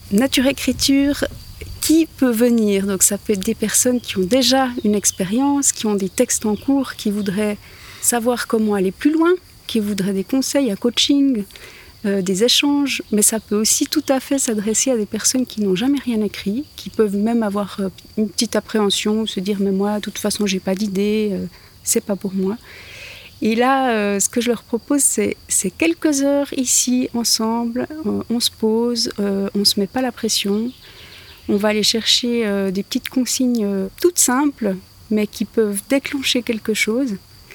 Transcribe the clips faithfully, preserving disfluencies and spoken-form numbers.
Nature Écriture, qui peut venir? Donc ça peut être des personnes qui ont déjà une expérience, qui ont des textes en cours, qui voudraient savoir comment aller plus loin, qui voudraient des conseils, un coaching, euh, des échanges. Mais ça peut aussi tout à fait s'adresser à des personnes qui n'ont jamais rien écrit, qui peuvent même avoir euh, une petite appréhension, se dire « mais moi, de toute façon, j'ai pas d'idée, euh, c'est pas pour moi ». Et là, euh, ce que je leur propose, c'est, c'est quelques heures ici, ensemble, euh, on se pose, euh, on ne se met pas la pression, on va aller chercher euh, des petites consignes euh, toutes simples, mais qui peuvent déclencher quelque chose.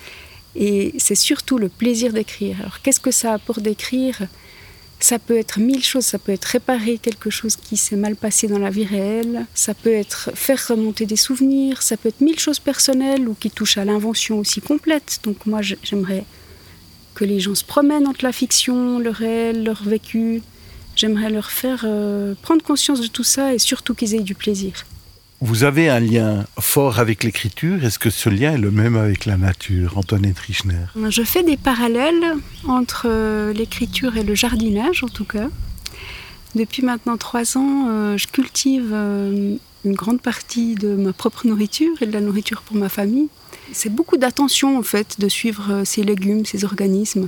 Et c'est surtout le plaisir d'écrire. Alors, qu'est-ce que ça apporte d'écrire ? Ça peut être mille choses, ça peut être réparer quelque chose qui s'est mal passé dans la vie réelle, ça peut être faire remonter des souvenirs, ça peut être mille choses personnelles ou qui touchent à l'invention aussi complète. Donc moi j'aimerais que les gens se promènent entre la fiction, le réel, leur vécu. J'aimerais leur faire euh, prendre conscience de tout ça et surtout qu'ils aient du plaisir. Vous avez un lien fort avec l'écriture. Est-ce que ce lien est le même avec la nature, Antoinette Richner ? Je fais des parallèles entre l'écriture et le jardinage, en tout cas. Depuis maintenant trois ans, euh, je cultive euh, une grande partie de ma propre nourriture et de la nourriture pour ma famille. C'est beaucoup d'attention, en fait, de suivre ces légumes, ces organismes.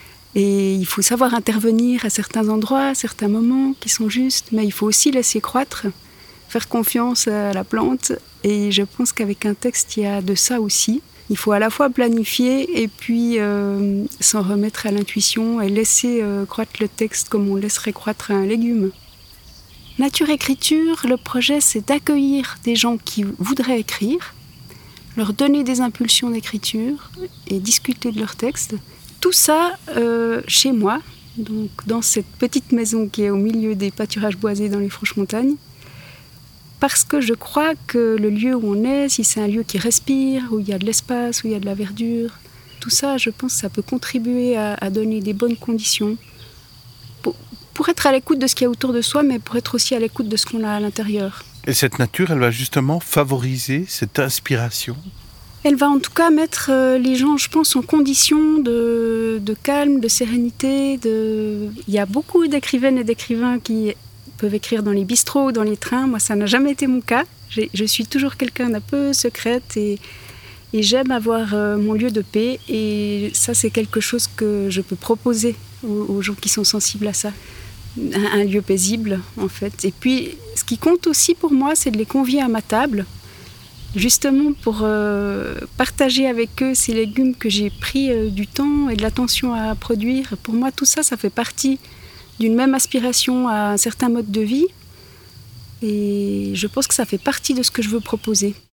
Et il faut savoir intervenir à certains endroits, à certains moments qui sont justes, mais il faut aussi laisser croître, faire confiance à la plante. Et je pense qu'avec un texte, il y a de ça aussi. Il faut à la fois planifier et puis euh, s'en remettre à l'intuition et laisser euh, croître le texte comme on laisserait croître un légume. Nature Écriture, le projet, c'est d'accueillir des gens qui voudraient écrire, leur donner des impulsions d'écriture et discuter de leur texte. Tout ça euh, chez moi, donc dans cette petite maison qui est au milieu des pâturages boisés dans les Franches-Montagnes. Parce que je crois que le lieu où on est, si c'est un lieu qui respire, où il y a de l'espace, où il y a de la verdure, tout ça, je pense que ça peut contribuer à, à donner des bonnes conditions pour, pour être à l'écoute de ce qu'il y a autour de soi, mais pour être aussi à l'écoute de ce qu'on a à l'intérieur. Et cette nature, elle va justement favoriser cette inspiration ? Elle va en tout cas mettre les gens, je pense, en condition de, de calme, de sérénité. De... Il y a beaucoup d'écrivaines et d'écrivains qui peuvent écrire dans les bistrots, dans les trains. Moi, ça n'a jamais été mon cas. J'ai, je suis toujours quelqu'un d'un peu secrète et, et j'aime avoir euh, mon lieu de paix. Et ça, c'est quelque chose que je peux proposer aux, aux gens qui sont sensibles à ça. Un, un lieu paisible, en fait. Et puis, ce qui compte aussi pour moi, c'est de les convier à ma table, justement pour euh, partager avec eux ces légumes que j'ai pris euh, du temps et de l'attention à produire. Pour moi, tout ça, ça fait partie d'une même aspiration à un certain mode de vie. Et je pense que ça fait partie de ce que je veux proposer.